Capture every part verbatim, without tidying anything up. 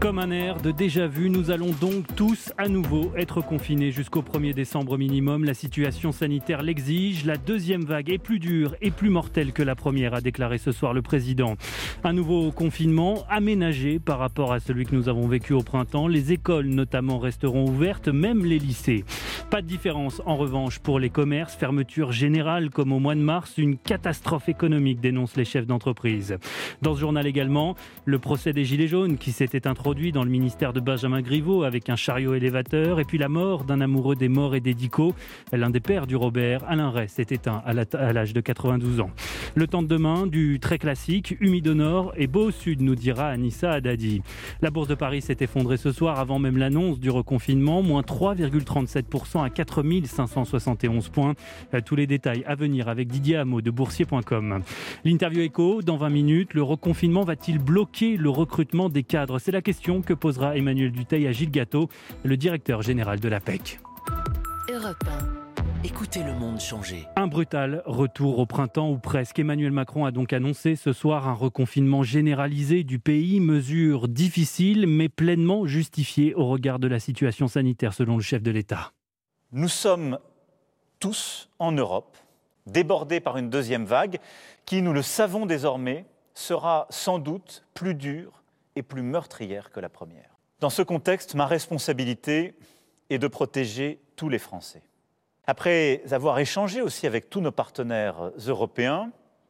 Comme un air de déjà-vu, nous allons donc tous à nouveau être confinés jusqu'au premier décembre minimum. La situation sanitaire l'exige. La deuxième vague est plus dure et plus mortelle que la première, a déclaré ce soir le président. Un nouveau confinement aménagé par rapport à celui que nous avons vécu au printemps. Les écoles notamment resteront ouvertes, même les lycées. Pas de différence en revanche pour les commerces. Fermeture générale comme au mois de mars. Une catastrophe économique, dénoncent les chefs d'entreprise. Dans ce journal également, le procès des Gilets jaunes qui s'était introduit dans le ministère de Benjamin Griveaux avec un chariot élévateur, et puis la mort d'un amoureux des morts et des dicots. L'un des pères du Robert, Alain Ray, s'est éteint à l'âge de quatre-vingt-douze ans. Le temps de demain, du très classique, humide au nord et beau au sud, nous dira Anissa Haddadi. La bourse de Paris s'est effondrée ce soir avant même l'annonce du reconfinement, moins trois virgule trente-sept pour cent à quatre mille cinq cent soixante et onze points. Tous les détails à venir avec Didier Hameau de boursier point com. L'interview écho, dans vingt minutes, le reconfinement va-t-il bloquer le recrutement des cadres ? C'est la question que posera Emmanuel Dutheil à Gilles Gâteau, le directeur général de l'A P E C. Europe un. Écoutez le monde changer. Un brutal retour au printemps ou presque. Emmanuel Macron a donc annoncé ce soir un reconfinement généralisé du pays. Mesure difficile mais pleinement justifiée au regard de la situation sanitaire selon le chef de l'État. Nous sommes tous en Europe débordés par une deuxième vague qui, nous le savons désormais, sera sans doute plus dure et plus meurtrière que la première. Dans ce contexte, ma responsabilité est de protéger tous les Français. Après avoir échangé aussi avec tous nos partenaires européens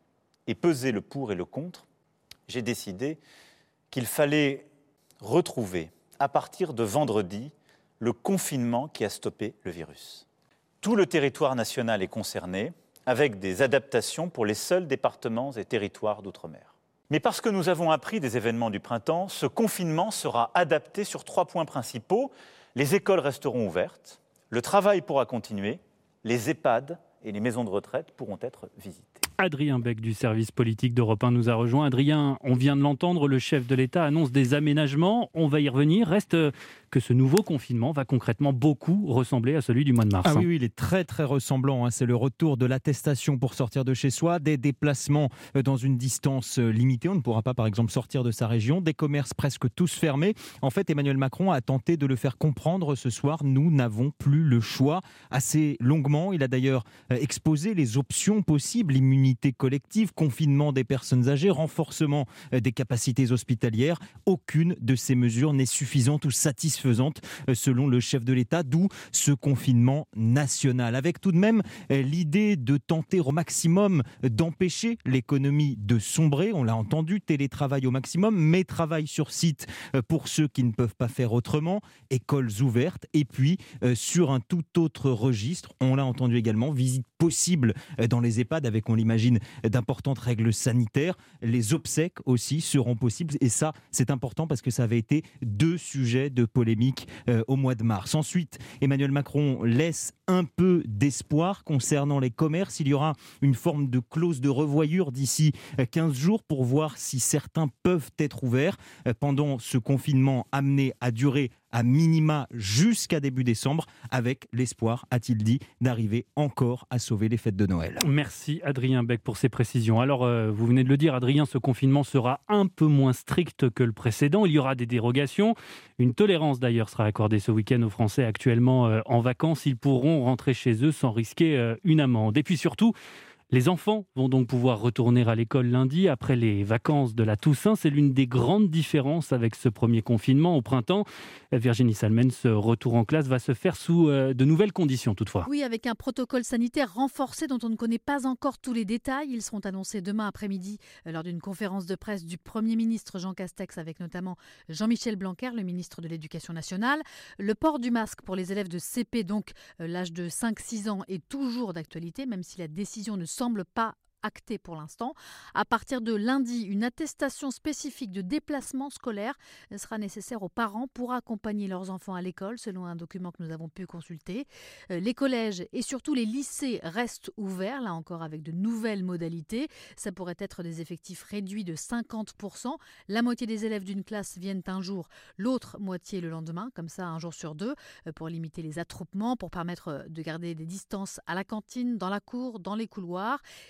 et pesé le pour et le contre, j'ai décidé qu'il fallait retrouver, à partir de vendredi, le confinement qui a stoppé le virus. Tout le territoire national est concerné, avec des adaptations pour les seuls départements et territoires d'outre-mer. Mais parce que nous avons appris des événements du printemps, ce confinement sera adapté sur trois points principaux. Les écoles resteront ouvertes, le travail pourra continuer, les EHPAD et les maisons de retraite pourront être visitées. Adrien Beck du service politique d'Europe un nous a rejoint. Adrien, on vient de l'entendre, le chef de l'État annonce des aménagements. On va y revenir. Reste que ce nouveau confinement va concrètement beaucoup ressembler à celui du mois de mars. Ah oui, oui, il est très très ressemblant. Hein. C'est le retour de l'attestation pour sortir de chez soi, des déplacements dans une distance limitée. On ne pourra pas par exemple sortir de sa région, des commerces presque tous fermés. En fait, Emmanuel Macron a tenté de le faire comprendre ce soir. Nous n'avons plus le choix. Assez longuement, il a d'ailleurs exposé les options possibles. Immunité collective, confinement des personnes âgées, renforcement des capacités hospitalières. Aucune de ces mesures n'est suffisante ou satisfaisante selon le chef de l'État, d'où ce confinement national. Avec tout de même l'idée de tenter au maximum d'empêcher l'économie de sombrer. On l'a entendu, télétravail au maximum, mais travail sur site pour ceux qui ne peuvent pas faire autrement, écoles ouvertes, et puis sur un tout autre registre, on l'a entendu également, visite possible dans les EHPAD avec, on l'imagine, d'importantes règles sanitaires. Les obsèques aussi seront possibles et ça, c'est important parce que ça avait été deux sujets de polémique euh, au mois de mars. Ensuite, Emmanuel Macron laisse un peu d'espoir concernant les commerces. Il y aura une forme de clause de revoyure d'ici quinze jours pour voir si certains peuvent être ouverts pendant ce confinement amené à durer à minima jusqu'à début décembre, avec l'espoir, a-t-il dit, d'arriver encore à sauver les fêtes de Noël. Merci Adrien Beck pour ces précisions. Alors, euh, vous venez de le dire, Adrien, ce confinement sera un peu moins strict que le précédent. Il y aura des dérogations. Une tolérance d'ailleurs sera accordée ce week-end aux Français actuellement euh, en vacances. Ils pourront rentrer chez eux sans risquer euh, une amende. Et puis surtout, les enfants vont donc pouvoir retourner à l'école lundi après les vacances de la Toussaint. C'est l'une des grandes différences avec ce premier confinement au printemps. Virginie Salmen, ce retour en classe va se faire sous euh, de nouvelles conditions toutefois. Oui, avec un protocole sanitaire renforcé dont on ne connaît pas encore tous les détails. Ils seront annoncés demain après-midi euh, lors d'une conférence de presse du Premier ministre Jean Castex avec notamment Jean-Michel Blanquer, le ministre de l'Éducation nationale. Le port du masque pour les élèves de C P, donc euh, l'âge de cinq six ans, est toujours d'actualité, même si la décision ne semble pas acté pour l'instant. À partir de lundi, une attestation spécifique de déplacement scolaire sera nécessaire aux parents pour accompagner leurs enfants à l'école, selon un document que nous avons pu consulter. Les collèges et surtout les lycées restent ouverts, là encore avec de nouvelles modalités. Ça pourrait être des effectifs réduits de cinquante pour cent. La moitié des élèves d'une classe viennent un jour, l'autre moitié le lendemain, comme ça un jour sur deux, pour limiter les attroupements, pour permettre de garder des distances à la cantine, dans la cour, dans les couloirs. Et si les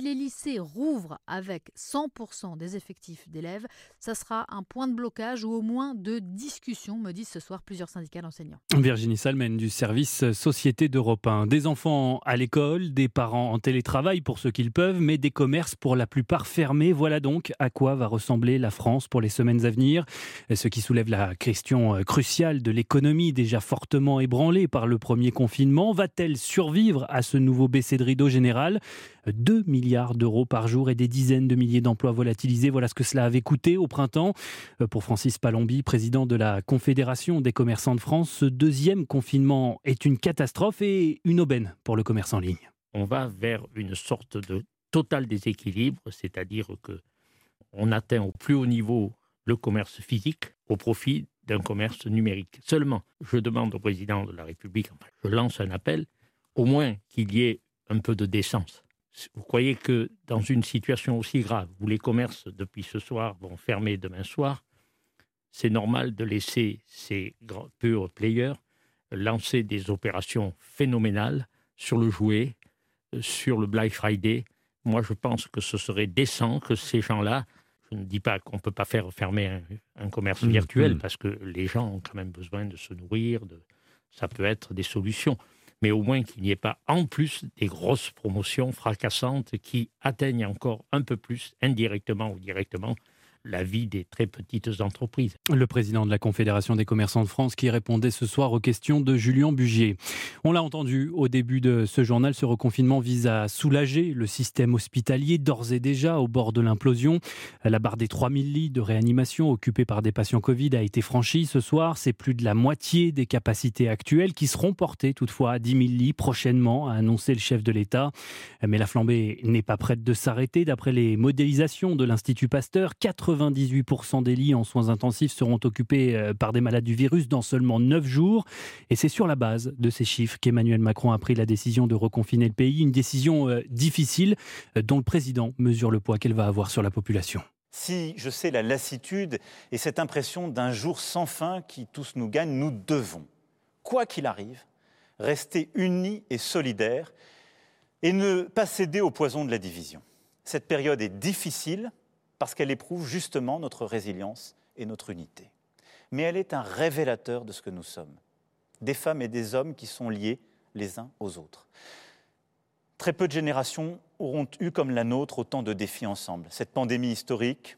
les lycées rouvrent avec cent pour cent des effectifs d'élèves, ça sera un point de blocage ou au moins de discussion, me disent ce soir plusieurs syndicats d'enseignants. Virginie Salmen du service Société d'Europe un. Des enfants à l'école, des parents en télétravail pour ceux qu'ils peuvent, mais des commerces pour la plupart fermés. Voilà donc à quoi va ressembler la France pour les semaines à venir. Ce qui soulève la question cruciale de l'économie déjà fortement ébranlée par le premier confinement. Va-t-elle survivre à ce nouveau baisser de rideau général ? deux milliards d'euros par jour et des dizaines de milliers d'emplois volatilisés. Voilà ce que cela avait coûté au printemps. Pour Francis Palombi, président de la Confédération des commerçants de France, ce deuxième confinement est une catastrophe et une aubaine pour le commerce en ligne. On va vers une sorte de total déséquilibre, c'est-à-dire qu'on atteint au plus haut niveau le commerce physique au profit d'un commerce numérique. Seulement, je demande au président de la République, enfin, je lance un appel, au moins qu'il y ait un peu de décence. Vous croyez que dans une situation aussi grave, où les commerces depuis ce soir vont fermer demain soir, c'est normal de laisser ces grands pure players lancer des opérations phénoménales sur le jouet, sur le Black Friday. Moi, je pense que ce serait décent que ces gens-là, je ne dis pas qu'on ne peut pas faire fermer un, un commerce mmh, virtuel, mmh. parce que les gens ont quand même besoin de se nourrir, de, ça peut être des solutions. Mais au moins qu'il n'y ait pas en plus des grosses promotions fracassantes qui atteignent encore un peu plus, indirectement ou directement, la vie des très petites entreprises. Le président de la Confédération des commerçants de France qui répondait ce soir aux questions de Julien Bugier. On l'a entendu au début de ce journal, ce reconfinement vise à soulager le système hospitalier, d'ores et déjà au bord de l'implosion. La barre des trois mille lits de réanimation occupés par des patients Covid a été franchie ce soir. C'est plus de la moitié des capacités actuelles qui seront portées toutefois à dix mille lits prochainement, a annoncé le chef de l'État. Mais la flambée n'est pas prête de s'arrêter. D'après les modélisations de l'Institut Pasteur, quatre-vingt-dix-huit pour cent des lits en soins intensifs seront occupés par des malades du virus dans seulement neuf jours. Et c'est sur la base de ces chiffres qu'Emmanuel Macron a pris la décision de reconfiner le pays. Une décision difficile dont le président mesure le poids qu'elle va avoir sur la population. Si je sais la lassitude et cette impression d'un jour sans fin qui tous nous gagne, nous devons, quoi qu'il arrive, rester unis et solidaires et ne pas céder au poison de la division. Cette période est difficile parce qu'elle éprouve justement notre résilience et notre unité. Mais elle est un révélateur de ce que nous sommes, des femmes et des hommes qui sont liés les uns aux autres. Très peu de générations auront eu comme la nôtre autant de défis ensemble. Cette pandémie historique,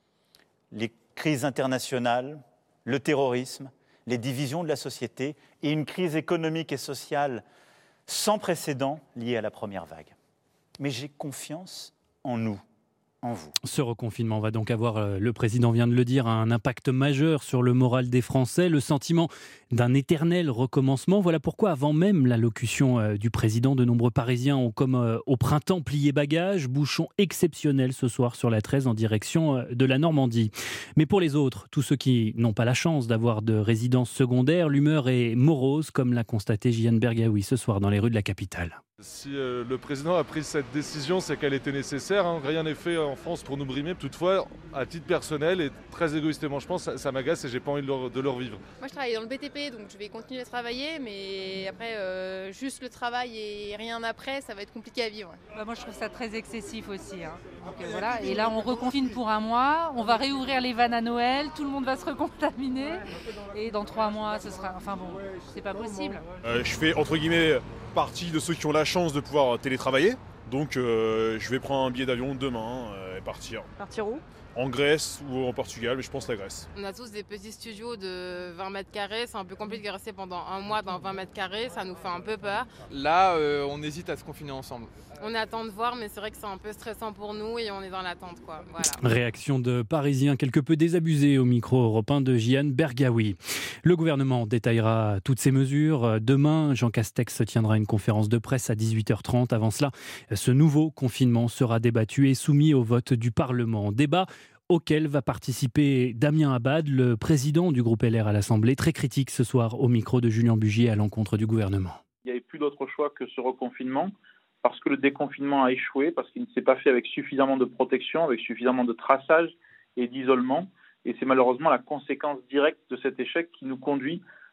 les crises internationales, le terrorisme, les divisions de la société et une crise économique et sociale sans précédent liée à la première vague. Mais j'ai confiance en nous. En vous. Ce reconfinement va donc avoir, le président vient de le dire, un impact majeur sur le moral des Français, le sentiment d'un éternel recommencement. Voilà pourquoi, avant même l'allocution du président, de nombreux Parisiens ont, comme au printemps, plié bagages. Bouchon exceptionnel ce soir sur la treize en direction de la Normandie. Mais pour les autres, tous ceux qui n'ont pas la chance d'avoir de résidence secondaire, l'humeur est morose, comme l'a constaté Jian Bergaoui ce soir dans les rues de la capitale. Si euh, le président a pris cette décision, c'est qu'elle était nécessaire. Hein. Rien n'est fait en France pour nous brimer. Toutefois, à titre personnel et très égoïstement, je pense, ça, ça m'agace et j'ai pas envie de le, de le revivre. Moi, je travaille dans le B T P, donc je vais continuer à travailler, mais après, euh, juste le travail et rien après, ça va être compliqué à vivre. Bah, moi, je trouve ça très excessif aussi. Hein. Donc, euh, voilà. Et là, on reconfine pour un mois. On va réouvrir les vannes à Noël. Tout le monde va se recontaminer. Et dans trois mois, ce sera. Enfin bon, c'est pas possible. Euh, je fais entre guillemets partie de ceux qui ont la chance de pouvoir télétravailler. Donc euh, je vais prendre un billet d'avion demain euh, et partir. Partir où ? En Grèce ou en Portugal, mais je pense la Grèce. On a tous des petits studios de vingt mètres carrés. C'est un peu compliqué de rester pendant un mois dans vingt mètres carrés. Ça nous fait un peu peur. Là, euh, on hésite à se confiner ensemble. On attend de voir, mais c'est vrai que c'est un peu stressant pour nous et on est dans l'attente, quoi. Voilà. Réaction de Parisiens quelque peu désabusés au micro européen de Jian Bergaoui. Le gouvernement détaillera toutes ces mesures. Demain, Jean Castex tiendra une conférence de presse à dix-huit heures trente. Avant cela, ce nouveau confinement sera débattu et soumis au vote du Parlement. Débat auquel va participer Damien Abad, le président du groupe L R à l'Assemblée, très critique ce soir au micro de Julien Bugier à l'encontre du gouvernement. Il n'y avait plus d'autre choix que ce reconfinement, parce que le déconfinement a échoué, parce qu'il ne s'est pas fait avec suffisamment de protection, avec suffisamment de traçage et d'isolement. Et c'est malheureusement la conséquence directe de cet échec qui nous conduit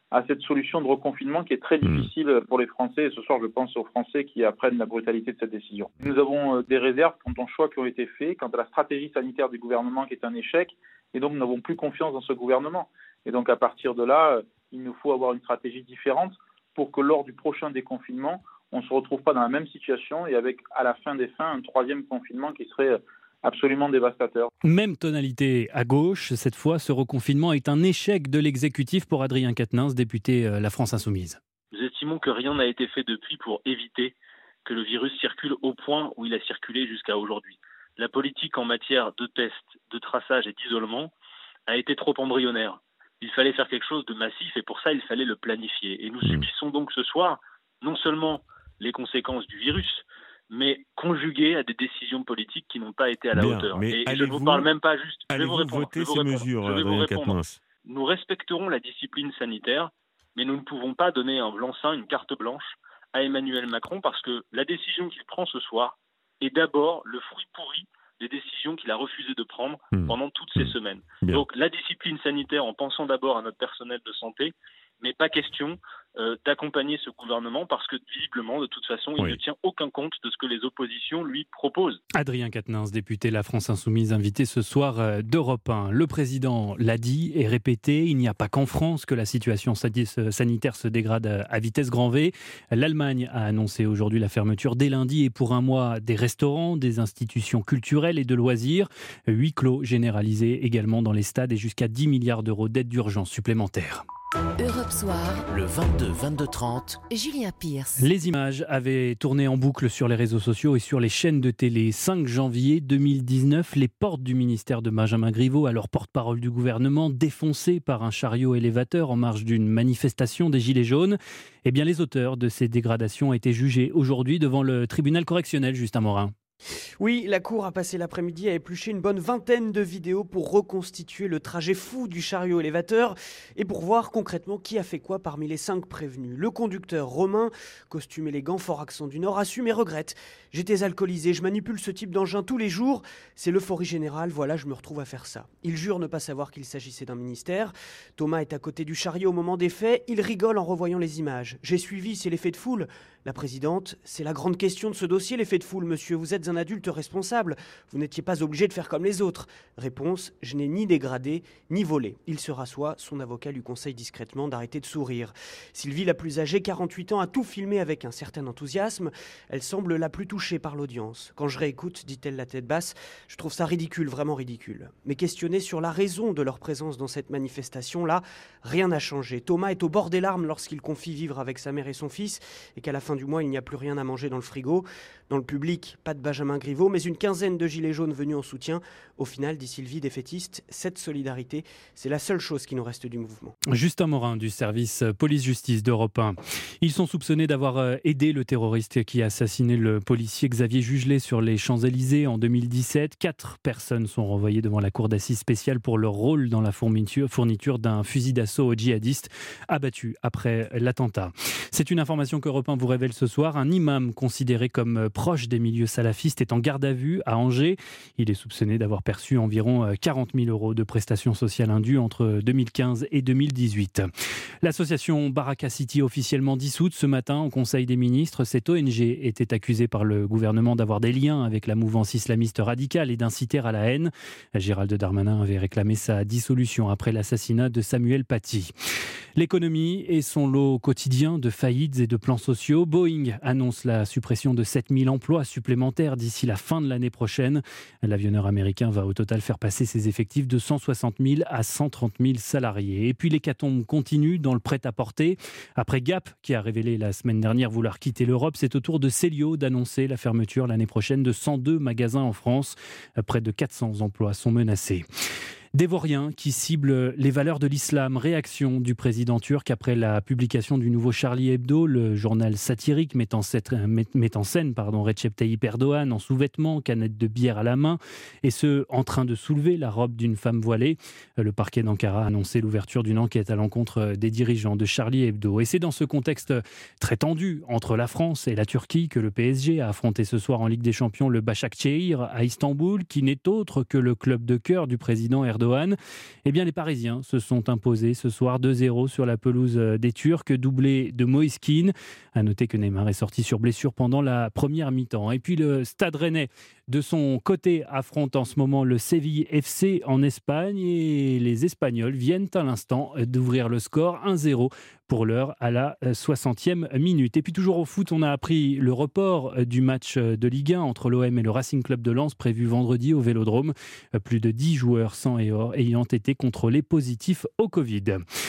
à cette solution de reconfinement qui est très difficile pour les Français. Et ce soir, je pense aux Français qui apprennent la brutalité de cette décision. Nous avons des réserves quant aux choix qui ont été faits, quant à la stratégie sanitaire du gouvernement qui est un échec, et donc nous n'avons plus confiance dans ce gouvernement. Et donc à partir de là, il nous faut avoir une stratégie différente pour que lors du prochain déconfinement, on ne se retrouve pas dans la même situation et avec à la fin des fins un troisième confinement qui serait absolument dévastateur. Même tonalité à gauche, cette fois, ce reconfinement est un échec de l'exécutif pour Adrien Quatennens, député La France Insoumise. Nous estimons que rien n'a été fait depuis pour éviter que le virus circule au point où il a circulé jusqu'à aujourd'hui. La politique en matière de tests, de traçage et d'isolement a été trop embryonnaire. Il fallait faire quelque chose de massif et pour ça, il fallait le planifier. Et nous mmh. subissons donc ce soir non seulement les conséquences du virus, mais conjuguées à des décisions politiques qui n'ont pas été à la Bien, hauteur. Mais et je ne vous parle même pas juste. Je vais vous répondre. voter je vais vous ces répondre. mesures, je vais vous répondre. Quatennens. Nous respecterons la discipline sanitaire, mais nous ne pouvons pas donner un blanc-seing, une carte blanche à Emmanuel Macron parce que la décision qu'il prend ce soir est d'abord le fruit pourri des décisions qu'il a refusé de prendre mmh. pendant toutes ces mmh. semaines. Bien. Donc la discipline sanitaire en pensant d'abord à notre personnel de santé, mais pas question euh, d'accompagner ce gouvernement parce que visiblement, de toute façon, il oui. ne tient aucun compte de ce que les oppositions lui proposent. Adrien Quatennens, député La France Insoumise, invité ce soir d'Europe un. Le président l'a dit et répété, il n'y a pas qu'en France que la situation sanitaire se dégrade à vitesse grand V. L'Allemagne a annoncé aujourd'hui la fermeture dès lundi et pour un mois des restaurants, des institutions culturelles et de loisirs. Huis clos généralisés également dans les stades et jusqu'à dix milliards d'euros d'aide d'urgence supplémentaires. Europe Soir, le vingt-deux vingt-deux trente, Julien Pierce. Les images avaient tourné en boucle sur les réseaux sociaux et sur les chaînes de télé. cinq janvier deux mille dix-neuf, les portes du ministère de Benjamin Griveaux, alors porte-parole du gouvernement, défoncées par un chariot élévateur en marge d'une manifestation des Gilets jaunes. Eh bien, les auteurs de ces dégradations ont été jugés aujourd'hui devant le tribunal correctionnel, Justin Morin. Oui, la Cour a passé l'après-midi à éplucher une bonne vingtaine de vidéos pour reconstituer le trajet fou du chariot élévateur et pour voir concrètement qui a fait quoi parmi les cinq prévenus. Le conducteur Romain, costume élégant, fort accent du Nord, assume et regrette. « J'étais alcoolisé, je manipule ce type d'engin tous les jours, c'est l'euphorie générale, voilà, je me retrouve à faire ça. » Il jure ne pas savoir qu'il s'agissait d'un ministère. Thomas est à côté du chariot au moment des faits, il rigole en revoyant les images. « J'ai suivi, c'est l'effet de foule. » La présidente, c'est la grande question de ce dossier, l'effet de foule, monsieur. Vous êtes un adulte responsable. Vous n'étiez pas obligé de faire comme les autres. Réponse, je n'ai ni dégradé, ni volé. Il se rassoit. Son avocat lui conseille discrètement d'arrêter de sourire. Sylvie, la plus âgée, quarante-huit ans, a tout filmé avec un certain enthousiasme. Elle semble la plus touchée par l'audience. Quand je réécoute, dit-elle la tête basse, je trouve ça ridicule, vraiment ridicule. Mais questionnée sur la raison de leur présence dans cette manifestation-là, rien n'a changé. Thomas est au bord des larmes lorsqu'il confie vivre avec sa mère et son fils et qu'à la fin du mois, il n'y a plus rien à manger dans le frigo. Dans le public, pas de Benjamin Griveaux, mais une quinzaine de gilets jaunes venus en soutien. Au final, dit Sylvie, défaitiste, cette solidarité, c'est la seule chose qui nous reste du mouvement. Justin Morin, du service police-justice d'Europe un. Ils sont soupçonnés d'avoir aidé le terroriste qui a assassiné le policier Xavier Jugelet sur les Champs-Élysées en deux mille dix-sept. Quatre personnes sont renvoyées devant la cour d'assises spéciale pour leur rôle dans la fourniture, fourniture d'un fusil d'assaut aux djihadistes abattu après l'attentat. C'est une information qu'Europe un vous révèle ce soir. Un imam considéré comme proche des milieux salafistes est en garde à vue à Angers. Il est soupçonné d'avoir perçu environ quarante mille euros de prestations sociales indues entre deux mille quinze et deux mille dix-huit. L'association Baraka City, officiellement dissoute ce matin au Conseil des ministres, cette O N G était accusée par le gouvernement d'avoir des liens avec la mouvance islamiste radicale et d'inciter à la haine. Gérald Darmanin avait réclamé sa dissolution après l'assassinat de Samuel Paty. L'économie et son lot quotidien de faillites et de plans sociaux. Boeing annonce la suppression de sept mille emplois supplémentaires d'ici la fin de l'année prochaine. L'avionneur américain va au total faire passer ses effectifs de cent soixante mille à cent trente mille salariés. Et puis l'hécatombe continue dans le prêt-à-porter. Après Gap, qui a révélé la semaine dernière vouloir quitter l'Europe, c'est au tour de Célio d'annoncer la fermeture l'année prochaine de cent deux magasins en France. Près de quatre cents emplois sont menacés. Des vauriens qui ciblent les valeurs de l'islam. Réaction du président turc après la publication du nouveau Charlie Hebdo, le journal satirique met en scène, met, met en scène pardon, Recep Tayyip Erdogan en sous-vêtements, canette de bière à la main, et ce, en train de soulever la robe d'une femme voilée. Le parquet d'Ankara a annoncé l'ouverture d'une enquête à l'encontre des dirigeants de Charlie Hebdo. Et c'est dans ce contexte très tendu entre la France et la Turquie que le P S G a affronté ce soir en Ligue des Champions le Başakşehir à Istanbul, qui n'est autre que le club de cœur du président Erdogan. Erdogan. Eh bien, les Parisiens se sont imposés ce soir deux zéro sur la pelouse des Turcs, doublé de Moïse Kean. À noter que Neymar est sorti sur blessure pendant la première mi-temps. Et puis le Stade Rennais, de son côté, affronte en ce moment le Séville F C en Espagne et les Espagnols viennent à l'instant d'ouvrir le score un zéro pour l'heure à la soixantième minute. Et puis toujours au foot, on a appris le report du match de Ligue un entre l'O M et le Racing Club de Lens prévu vendredi au Vélodrome. Plus de dix joueurs sang et or ayant été contrôlés positifs au Covid.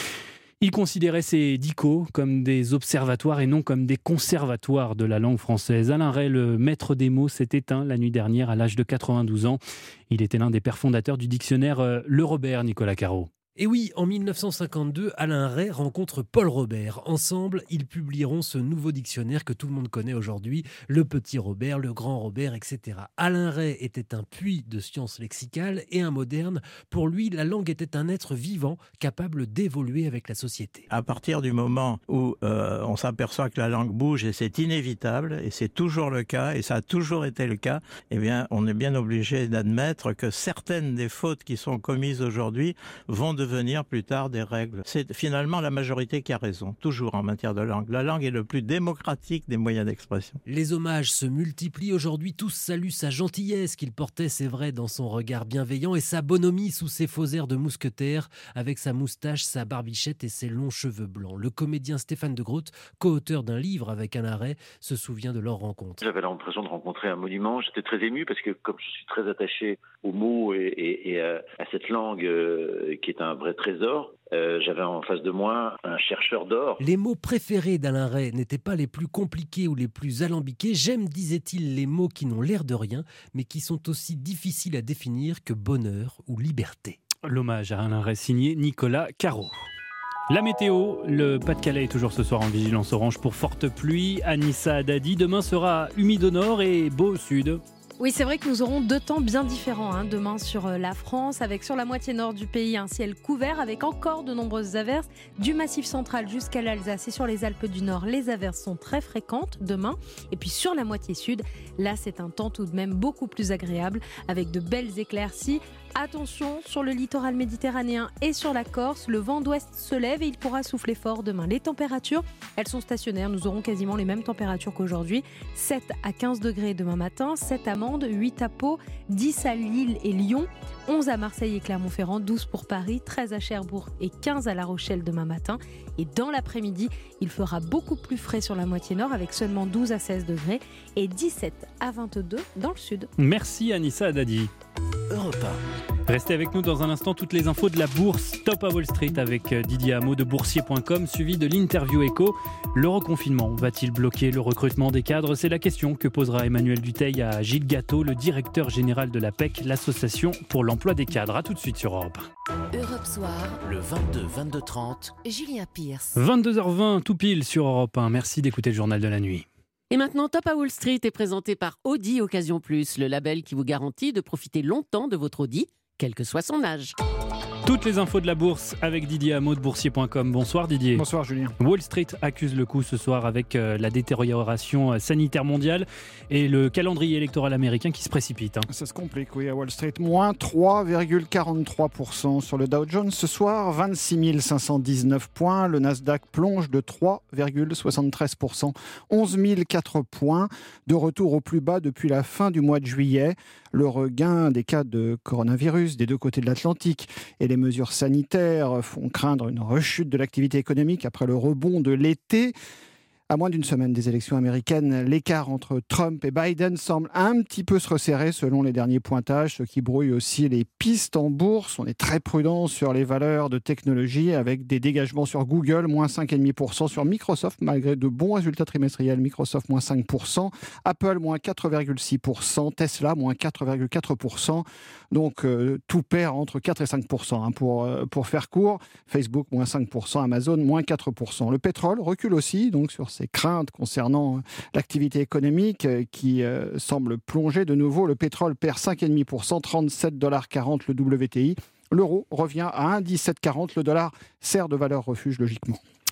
Il considérait ces dicos comme des observatoires et non comme des conservatoires de la langue française. Alain Ray, le maître des mots, s'est éteint la nuit dernière à l'âge de quatre-vingt-douze ans. Il était l'un des pères fondateurs du dictionnaire Le Robert, Nicolas Caro. Et oui, en mille neuf cent cinquante-deux, Alain Ray rencontre Paul Robert. Ensemble, ils publieront ce nouveau dictionnaire que tout le monde connaît aujourd'hui, le Petit Robert, le Grand Robert, et cetera. Alain Ray était un puits de sciences lexicales et un moderne. Pour lui, la langue était un être vivant, capable d'évoluer avec la société. À partir du moment où euh, on s'aperçoit que la langue bouge, et c'est inévitable, et c'est toujours le cas, et ça a toujours été le cas, eh bien, on est bien obligé d'admettre que certaines des fautes qui sont commises aujourd'hui vont devenir devenir plus tard des règles. C'est finalement la majorité qui a raison, toujours en matière de langue. La langue est le plus démocratique des moyens d'expression. Les hommages se multiplient aujourd'hui, tous saluent sa gentillesse qu'il portait, c'est vrai, dans son regard bienveillant et sa bonhomie sous ses faux airs de mousquetaire, avec sa moustache, sa barbichette et ses longs cheveux blancs. Le comédien Stéphane de Groot, co-auteur d'un livre avec Alain Ray, se souvient de leur rencontre. J'avais l'impression de rencontrer un monument, j'étais très ému parce que comme je suis très attaché aux mots et, et, et à, à cette langue euh, qui est un vrai trésor, euh, j'avais en face de moi un chercheur d'or. Les mots préférés d'Alain Ray n'étaient pas les plus compliqués ou les plus alambiqués. J'aime, disait-il, les mots qui n'ont l'air de rien, mais qui sont aussi difficiles à définir que bonheur ou liberté. L'hommage à Alain Ray signé Nicolas Caro. La météo, le Pas-de-Calais est toujours ce soir en vigilance orange pour forte pluie. Anissa Dadi, demain sera humide au nord et beau au sud. Oui, c'est vrai que nous aurons deux temps bien différents hein, demain sur la France, avec sur la moitié nord du pays un ciel couvert avec encore de nombreuses averses. Du Massif central jusqu'à l'Alsace et sur les Alpes du Nord, les averses sont très fréquentes demain. Et puis sur la moitié sud, là c'est un temps tout de même beaucoup plus agréable avec de belles éclaircies. Attention, sur le littoral méditerranéen et sur la Corse, le vent d'ouest se lève et il pourra souffler fort demain. Les températures, elles sont stationnaires. Nous aurons quasiment les mêmes températures qu'aujourd'hui. sept à quinze degrés demain matin, sept à Mende, huit à Pau, dix à Lille et Lyon, onze à Marseille et Clermont-Ferrand, douze pour Paris, treize à Cherbourg et quinze à La Rochelle demain matin. Et dans l'après-midi, il fera beaucoup plus frais sur la moitié nord avec seulement douze à seize degrés et dix-sept à vingt-deux dans le sud. Merci Anissa Dadi. Europe un. Restez avec nous dans un instant, toutes les infos de la bourse Top à Wall Street avec Didier Hameau de boursier point com, suivi de l'interview écho. Le reconfinement va-t-il bloquer le recrutement des cadres ? C'est la question que posera Emmanuel Dutheil à Gilles Gâteau, le directeur général de l'A P E C, l'association pour l'emploi des cadres. A tout de suite sur Europe. Europe Soir, le vingt-deux vingt-deux trente, Julien Pierce. vingt-deux heures vingt, tout pile sur Europe un. Merci d'écouter le journal de la nuit. Et maintenant, Top à Wall Street est présenté par Audi Occasion Plus, le label qui vous garantit de profiter longtemps de votre Audi, quel que soit son âge. Toutes les infos de la bourse avec Didier Hameau de boursier point com. Bonsoir Didier. Bonsoir Julien. Wall Street accuse le coup ce soir avec la détérioration sanitaire mondiale et le calendrier électoral américain qui se précipite. Hein. Ça se complique, oui, à Wall Street. Moins trois virgule quarante-trois pour cent sur le Dow Jones ce soir, vingt-six mille cinq cent dix-neuf points. Le Nasdaq plonge de trois virgule soixante-treize pour cent, onze mille quatre points. De retour au plus bas depuis la fin du mois de juillet. Le regain des cas de coronavirus des deux côtés de l'Atlantique et les mesures sanitaires font craindre une rechute de l'activité économique après le rebond de l'été. À moins d'une semaine des élections américaines, l'écart entre Trump et Biden semble un petit peu se resserrer selon les derniers pointages, ce qui brouille aussi les pistes en bourse. On est très prudent sur les valeurs de technologie avec des dégagements sur Google, moins cinq virgule cinq pour cent, sur Microsoft, malgré de bons résultats trimestriels, Microsoft, moins cinq pour cent, Apple, moins quatre virgule six pour cent, Tesla, moins quatre virgule quatre pour cent. Donc euh, tout perd entre quatre et cinq pour cent hein, pour, euh, pour faire court. Facebook, moins cinq pour cent, Amazon, moins quatre pour cent. Le pétrole recule aussi, donc sur ces craintes concernant l'activité économique euh, qui euh, semble plonger de nouveau. Le pétrole perd cinq virgule cinq pour cent, trente-sept virgule quarante dollars le W T I. L'euro revient à un virgule dix-sept quarante. Le dollar sert de valeur refuge logiquement.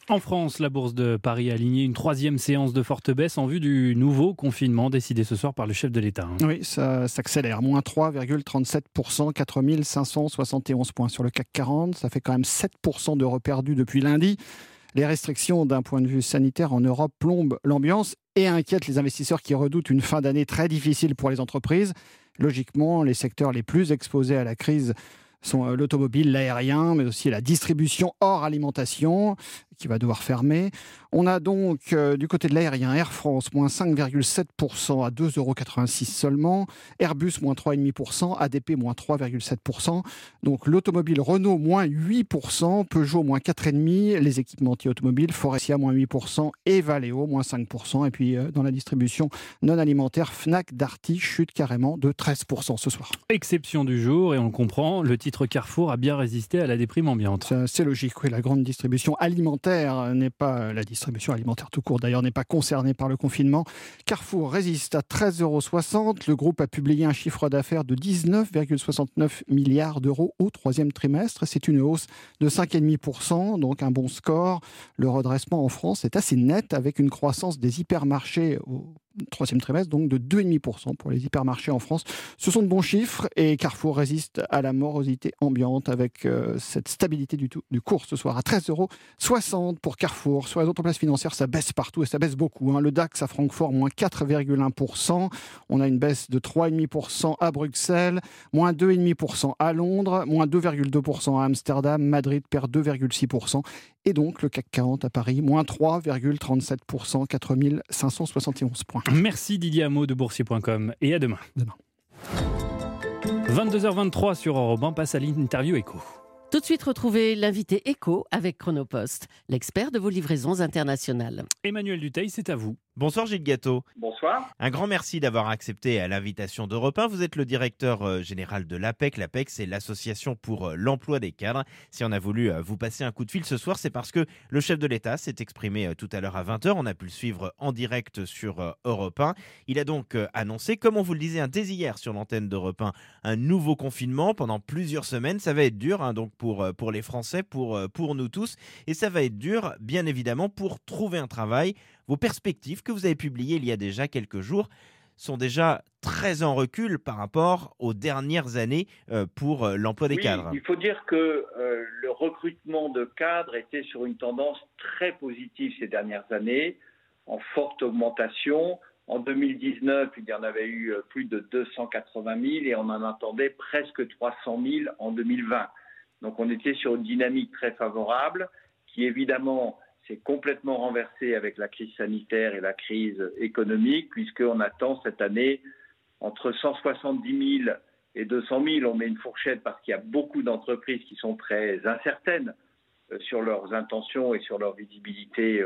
En France, la bourse de Paris a aligné une troisième séance de forte baisse en vue du nouveau confinement décidé ce soir par le chef de l'État. Oui, ça s'accélère. Moins trois virgule trente-sept pour cent, quatre mille cinq cent soixante et onze points sur le C A C quarante. Ça fait quand même sept pour cent d'euros perdus depuis lundi. Les restrictions d'un point de vue sanitaire en Europe plombent l'ambiance et inquiètent les investisseurs qui redoutent une fin d'année très difficile pour les entreprises. Logiquement, les secteurs les plus exposés à la crise sont l'automobile, l'aérien, mais aussi la distribution hors alimentation, qui va devoir fermer. On a donc euh, du côté de l'aérien Air France, moins cinq virgule sept pour cent à deux euros quatre-vingt-six seulement. Airbus, moins trois virgule cinq pour cent. A D P, moins trois virgule sept pour cent. Donc l'automobile Renault, moins huit pour cent. Peugeot, moins quatre virgule cinq pour cent. Les équipementiers automobiles, Forestia, moins huit pour cent. Et Valeo, moins cinq pour cent. Et puis euh, dans la distribution non alimentaire, Fnac, Darty chute carrément de treize pour cent ce soir. Exception du jour, et on le comprend, le titre Carrefour a bien résisté à la déprime ambiante. Ça, c'est logique, oui. La grande distribution alimentaire n'est pas, la distribution alimentaire tout court d'ailleurs, n'est pas concernée par le confinement. Carrefour résiste à treize euros soixante. Le groupe a publié un chiffre d'affaires de dix-neuf virgule soixante-neuf milliards d'euros au troisième trimestre. C'est une hausse de cinq virgule cinq pour cent, donc un bon score. Le redressement en France est assez net avec une croissance des hypermarchés au troisième trimestre, donc de deux virgule cinq pour cent pour les hypermarchés en France. Ce sont de bons chiffres et Carrefour résiste à la morosité ambiante avec euh, cette stabilité du, tout, du cours ce soir à treize euros soixante pour Carrefour. Sur les autres places financières, ça baisse partout et ça baisse beaucoup. Hein. Le DAX à Francfort, moins quatre virgule un pour cent. On a une baisse de trois virgule cinq pour cent à Bruxelles, moins deux virgule cinq pour cent à Londres, moins deux virgule deux pour cent à Amsterdam. Madrid perd deux virgule six pour cent. Et donc le C A C quarante à Paris, moins trois virgule trente-sept pour cent, quatre mille cinq cent soixante et onze points. Merci Didier Hameau de boursier point com et à demain. Demain. vingt-deux heures vingt-trois sur Europe un, passe à l'interview Écho. Tout de suite, retrouvez l'invité Écho avec Chronopost, l'expert de vos livraisons internationales. Emmanuel Dutheil, c'est à vous. Bonsoir Gilles Gâteau. Bonsoir. Un grand merci d'avoir accepté l'invitation d'Europe un. Vous êtes le directeur général de l'A P E C. L'A P E C, c'est l'Association pour l'emploi des cadres. Si on a voulu vous passer un coup de fil ce soir, c'est parce que le chef de l'État s'est exprimé tout à l'heure à vingt heures. On a pu le suivre en direct sur Europe un. Il a donc annoncé, comme on vous le disait dès hier sur l'antenne d'Europe un, un nouveau confinement pendant plusieurs semaines. Ça va être dur hein, donc pour, pour les Français, pour, pour nous tous. Et ça va être dur, bien évidemment, pour trouver un travail. Vos perspectives que vous avez publiées il y a déjà quelques jours sont déjà très en recul par rapport aux dernières années pour l'emploi des oui, cadres. Il faut dire que euh, le recrutement de cadres était sur une tendance très positive ces dernières années, en forte augmentation. En deux mille dix-neuf, il y en avait eu plus de deux cent quatre-vingt mille et on en attendait presque trois cent mille en deux mille vingt. Donc on était sur une dynamique très favorable qui évidemment s'est complètement renversée avec la crise sanitaire et la crise économique, puisqu'on attend cette année entre cent soixante-dix mille et deux cent mille. On met une fourchette parce qu'il y a beaucoup d'entreprises qui sont très incertaines sur leurs intentions et sur leur visibilité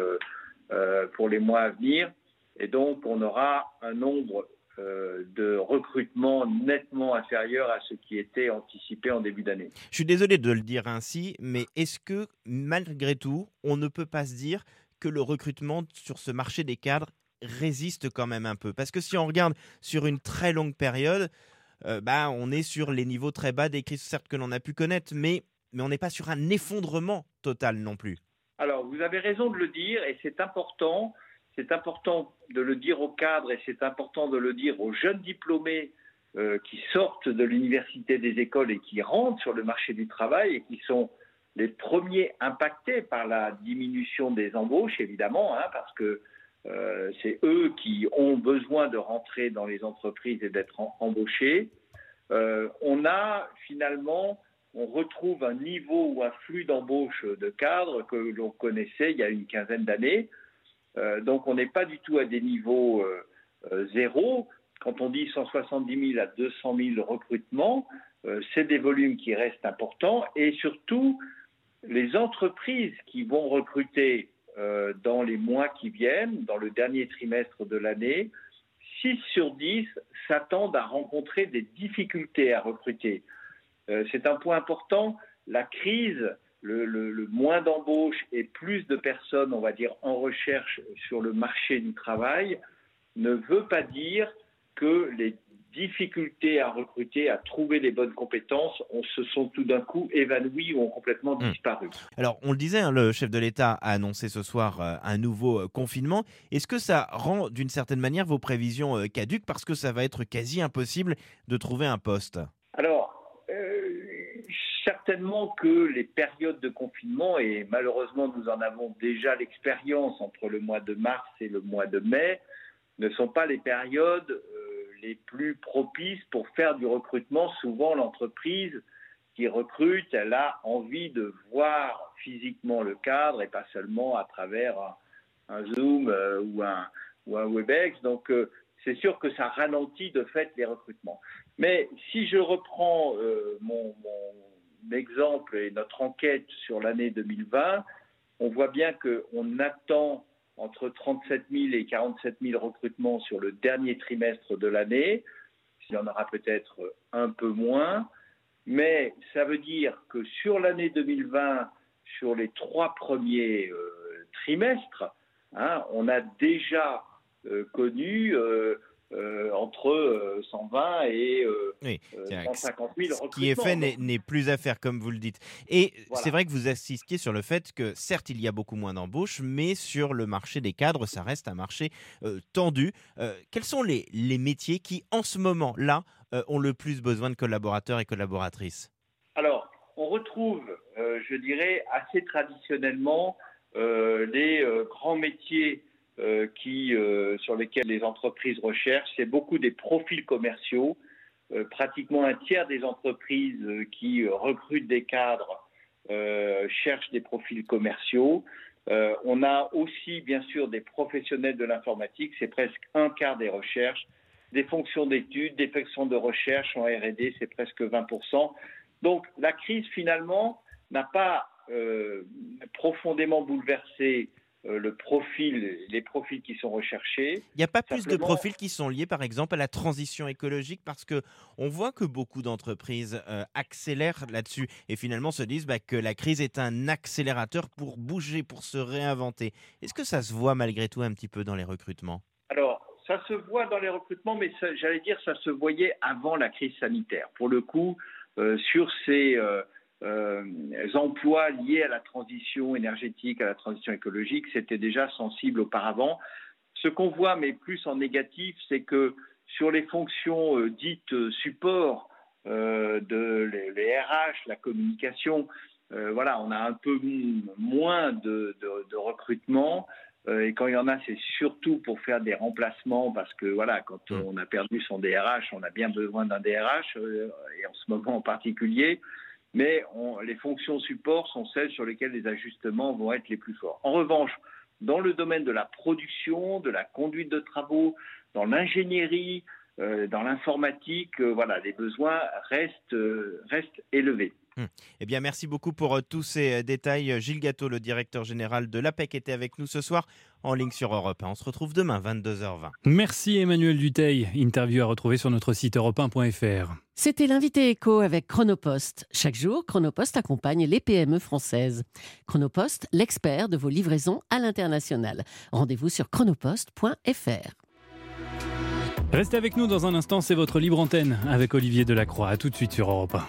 pour les mois à venir. Et donc, on aura un nombre de recrutement nettement inférieur à ce qui était anticipé en début d'année. Je suis désolé de le dire ainsi, mais est-ce que, malgré tout, on ne peut pas se dire que le recrutement sur ce marché des cadres résiste quand même un peu? Parce que si on regarde sur une très longue période, euh, bah, on est sur les niveaux très bas des crises, certes que l'on a pu connaître, mais, mais on n'est pas sur un effondrement total non plus. Alors, vous avez raison de le dire, et c'est important. C'est important de le dire aux cadres et c'est important de le dire aux jeunes diplômés euh, qui sortent de l'université, des écoles et qui rentrent sur le marché du travail et qui sont les premiers impactés par la diminution des embauches, évidemment, hein, parce que euh, c'est eux qui ont besoin de rentrer dans les entreprises et d'être en, embauchés. Euh, on a finalement, on retrouve un niveau ou un flux d'embauche de cadres que l'on connaissait il y a une quinzaine d'années. Euh, donc on n'est pas du tout à des niveaux euh, euh, zéro. Quand on dit cent soixante-dix mille à deux cent mille recrutements, euh, c'est des volumes qui restent importants et surtout les entreprises qui vont recruter euh, dans les mois qui viennent, dans le dernier trimestre de l'année, six sur dix s'attendent à rencontrer des difficultés à recruter. Euh, c'est un point important. La crise Le, le, le moins d'embauches et plus de personnes, on va dire, en recherche sur le marché du travail, ne veut pas dire que les difficultés à recruter, à trouver les bonnes compétences, on se sont tout d'un coup évanouis ou ont complètement disparu. Mmh. Alors, on le disait, hein, le chef de l'État a annoncé ce soir euh, un nouveau euh, confinement. Est-ce que ça rend d'une certaine manière vos prévisions euh, caduques parce que ça va être quasi impossible de trouver un poste ? Alors, euh, certainement que les périodes de confinement, et malheureusement nous en avons déjà l'expérience entre le mois de mars et le mois de mai, ne sont pas les périodes euh, les plus propices pour faire du recrutement. Souvent, l'entreprise qui recrute, elle a envie de voir physiquement le cadre et pas seulement à travers un, un Zoom euh, ou, un, ou un Webex. Donc, euh, c'est sûr que ça ralentit de fait les recrutements. Mais si je reprends euh, mon, mon exemple et notre enquête sur l'année deux mille vingt, on voit bien qu'on attend entre trente-sept mille et quarante-sept mille recrutements sur le dernier trimestre de l'année. Il y en aura peut-être un peu moins, mais ça veut dire que sur l'année deux mille vingt, sur les trois premiers euh, trimestres, hein, on a déjà euh, connu euh, euh, entre euh, cent vingt et euh, oui, euh, cent cinquante mille recrutements. Ce qui est fait n'est, n'est plus à faire, comme vous le dites. Et Voilà. C'est vrai que vous insistiez sur le fait que, certes, il y a beaucoup moins d'embauches, mais sur le marché des cadres, ça reste un marché euh, tendu. Euh, quels sont les, les métiers qui, en ce moment-là, euh, ont le plus besoin de collaborateurs et collaboratrices ? Alors, on retrouve, euh, je dirais, assez traditionnellement, euh, les euh, grands métiers euh, qui, euh, sur lesquels les entreprises recherchent. C'est beaucoup des profils commerciaux. Euh, pratiquement un tiers des entreprises euh, qui euh, recrutent des cadres euh, cherchent des profils commerciaux. Euh, on a aussi, bien sûr, des professionnels de l'informatique. C'est presque un quart des recherches. Des fonctions d'études, des fonctions de recherche en R et D, c'est presque vingt pour cent. Donc, la crise, finalement, n'a pas euh, profondément bouleversé euh, le profil, les profils qui sont recherchés. Il n'y a pas plus Simplement... de profils qui sont liés, par exemple, à la transition écologique, parce qu'on voit que beaucoup d'entreprises euh, accélèrent là-dessus et finalement se disent bah, que la crise est un accélérateur pour bouger, pour se réinventer. Est-ce que ça se voit malgré tout un petit peu dans les recrutements ? Alors, ça se voit dans les recrutements, mais ça, j'allais dire ça se voyait avant la crise sanitaire. Pour le coup, euh, sur ces euh, euh, emplois liés à la transition énergétique, à la transition écologique, c'était déjà sensible auparavant. Ce qu'on voit, mais plus en négatif, c'est que sur les fonctions euh, dites euh, support euh, de les, les R H, la communication, euh, voilà, on a un peu m- moins de, de, de recrutement. Euh, et quand il y en a, c'est surtout pour faire des remplacements, parce que voilà, quand on a perdu son D R H, on a bien besoin d'un D R H, euh, et en ce moment en particulier. Mais on, les fonctions support sont celles sur lesquelles les ajustements vont être les plus forts. En revanche, dans le domaine de la production, de la conduite de travaux, dans l'ingénierie, euh, dans l'informatique, euh, voilà, les besoins restent, euh, restent élevés. Hum. Eh bien, merci beaucoup pour euh, tous ces euh, détails. Gilles Gâteau, le directeur général de l'APEC, était avec nous ce soir en ligne sur Europe un. On se retrouve demain, vingt-deux heures vingt. Merci Emmanuel Dutheil. Interview à retrouver sur notre site europe un point f r. C'était l'invité écho avec Chronopost. Chaque jour, Chronopost accompagne les P M E françaises. Chronopost, l'expert de vos livraisons à l'international. Rendez-vous sur chronopost point f r. Restez avec nous dans un instant, c'est votre libre antenne avec Olivier Delacroix. À tout de suite sur Europe un.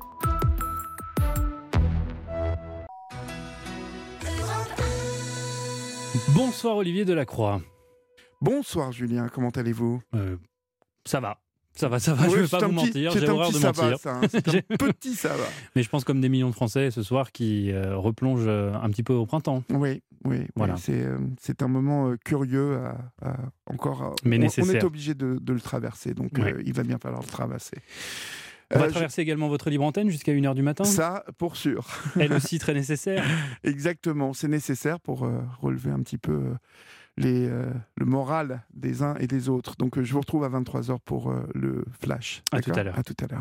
Bonsoir Olivier Delacroix. Bonsoir Julien, comment allez-vous ? euh, Ça va. Ça va, ça va, ouais, je ne vais pas vous petit, mentir, j'ai horreur de ça mentir. Va, ça, hein, c'est un petit ça va. Mais je pense comme des millions de Français ce soir qui euh, replongent euh, un petit peu au printemps. Oui, oui, voilà. oui c'est, euh, c'est un moment euh, curieux, à, à, encore, à, Mais on, nécessaire. on est obligé de, de le traverser, donc ouais. euh, il va bien falloir le traverser. On va euh, traverser je... également votre libre antenne jusqu'à une heure du matin. Ça, pour sûr. Elle aussi très nécessaire. Exactement, c'est nécessaire pour euh, relever un petit peu... Euh, Les, euh, le moral des uns et des autres. Donc euh, je vous retrouve à vingt-trois heures pour euh, le flash. À tout à l'heure. À tout à l'heure.